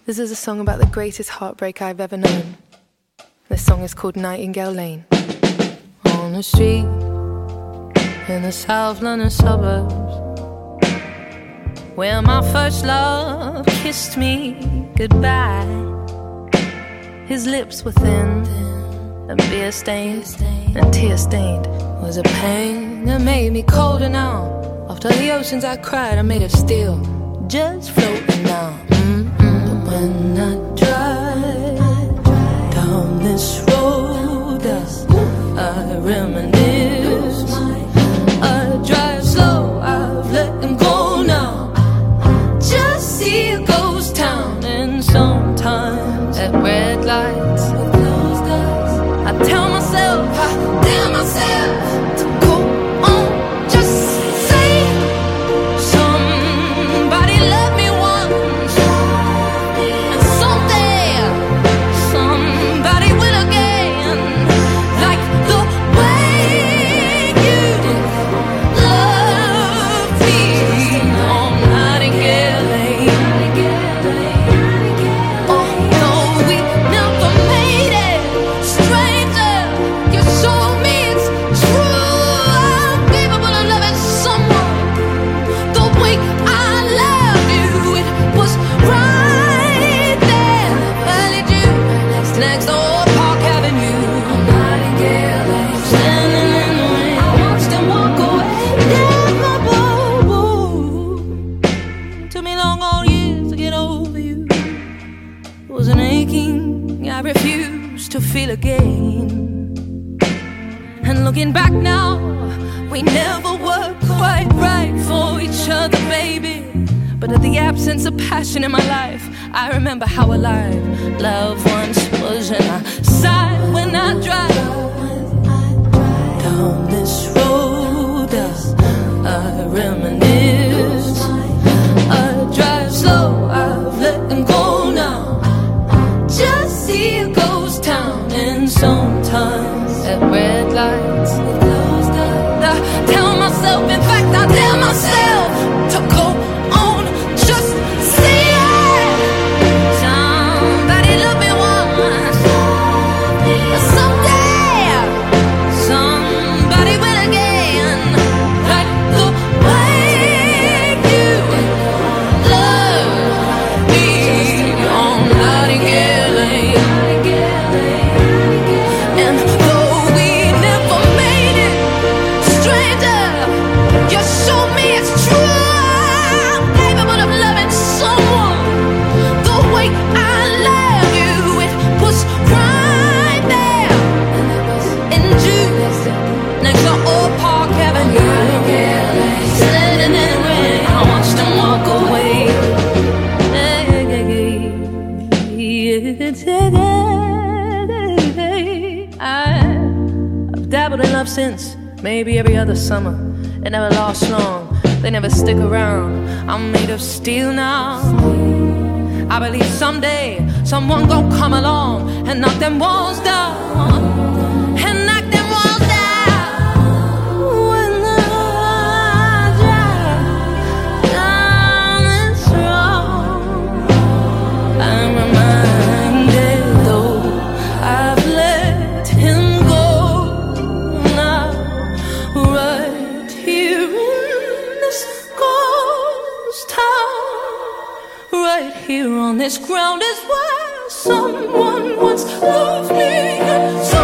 This is a song about the greatest heartbreak I've ever known. This song is called Nightingale Lane. On the street in the South London suburbs, where my first love kissed me goodbye. His lips were thin and beer-stained and tear-stained. Was a pain that made me colder now. After the oceans I cried, I made of steel, just floating now. But when I drive down this road, I reminisce. I drive slow, I've let them go now. Just see a ghost town, and sometimes at red lights with closed eyes, I tell myself, I tell myself to go on. Just say somebody loved me once, and someday somebody will again. Like the way you love me on Nightingale Lane. Although we never made it, stranger, you showed me it's true. I'm capable of loving someone the way I loved you. It was right there. I need you next door, Park Avenue. On Nightingale Lane, standing in the rain, I watched them walk away. Yeah, my boo. Took me long old years to get over you. It was an aching I refused to feel again. And looking back now, we never were quite right for each other, baby. But at the absence of passion in my life, I remember how alive love once was. And I sigh when I drive down this road, I reminisce. I drive slow, I've let them go now. Just see a ghost town, and sometimes at red lights with closed eyes, I tell myself, in fact I tell myself to go on. Just see it. Somebody loved me once, someday somebody will again. Like the way you love me on Nightingale Lane. And though we never made it, stranger, you showed me it's true. I'm capable of loving someone the way I love you. It was right there in June, next to Old Park Avenue. Standing in the rain, I watched them walk away. I've dabbled in love since, maybe every other summer. It never lasts long, they never stick around. I'm made of steel now. I believe someday someone gon' come along and knock them walls down. And knock them walls down. When I drive down this road, I'm reminded, though I've let him go now. Right here in this ghost town, right here on this ground is where someone once loved me.